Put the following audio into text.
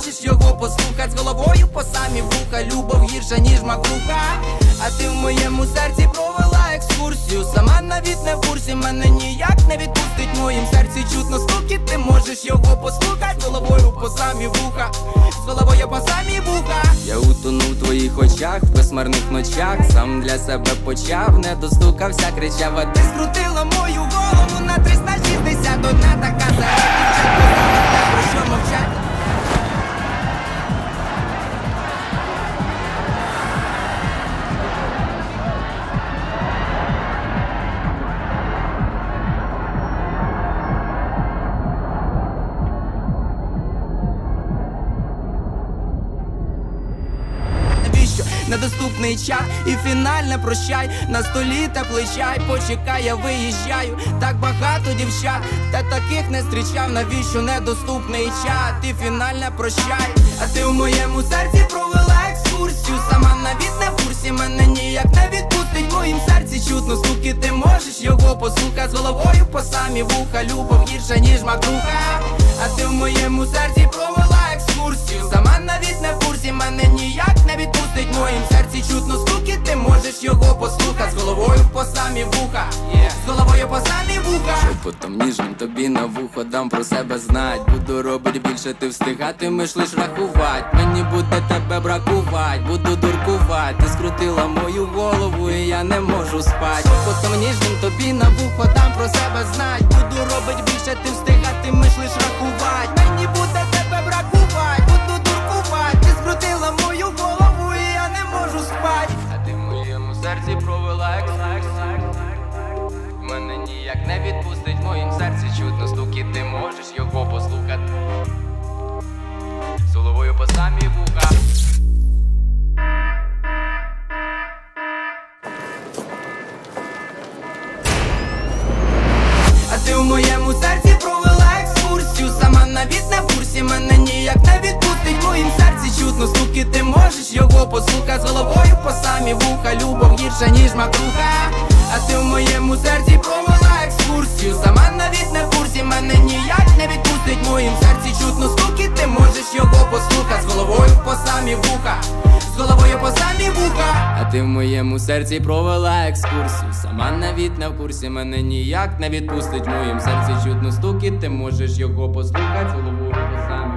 можеш його послухать. З головою по самі вуха, любов гірша, ніж макруха. А ти в моєму серці провела екскурсію. Сама навіть не в курсі, мене ніяк не відпустить. В моїм серці чутно стукіт, ти можеш його послухать. З головою по самі вуха, з головою по самі вуха. Я утонув в твоїх очах, в безмарних ночах. Сам для себе почав, не достукався, кричав. А ти скрутила мою голову на 360. Одна така зарядка, про що мовчать. Недоступний чат і фінальне прощай. На столі теплий чай, почекай, я виїжджаю. Так багато дівчат, та таких не зустрічав. Навіщо недоступний чат і фінальне прощай? А ти в моєму серці провела екскурсію. Сама навіть не в курсі, мене ніяк не відпустить. В моїм серці чутно стуки, ти можеш його послухати. З головою по самі вуха, любов гірша, ніж макруха. А ти в моєму серці провела екскурсію. Сама навіть не в курсі, мене ніяк не відпустить. В моїм серці чутно стуки, ти можеш його послухати. З головою по самі вуха, з головою по самі вуха. Шепотом ніжним тобі на вухо дам про себе знать. Буду робить більше, ти встигатимеш лиш рахувати. Мені буде тебе бракувати, буду дуркувати. Ти скрутила мою голову і я не можу спать. Шепотом ніжним тобі на вухо дам про себе знать. Буду робить більше, ти встигатимеш лиш рахувати. Мені буде тебе бракувати, буду дуркувати. Ти скрутила мою голову і я не можу спать. А ти в моєму серці провела мене ніяк не відпустить. В моїм серці чутно стуки, ти можеш його послухати. З головою по самі вуха. А ти в моєму серці провела екскурсію. Сама навіть не в курсі, мене ніяк не відпустить. В моїм серці чутно стуки, ти можеш його послухати. З головою по самі вуха, любов гірша, ніж макруха. А ти в моєму серці провела екскурсію. Сама навіть не в курсі, мене ніяк не відпустить. В моїм серці чутно стуки, ти можеш його послухати. З головою по самі вуха, з головою по самі вуха. А ти в моєму серці провела екскурсію. Сама навіть не в курсі, мене ніяк не відпустить. В моїм серці чутно стуки, ти можеш його послухати. З головою по самі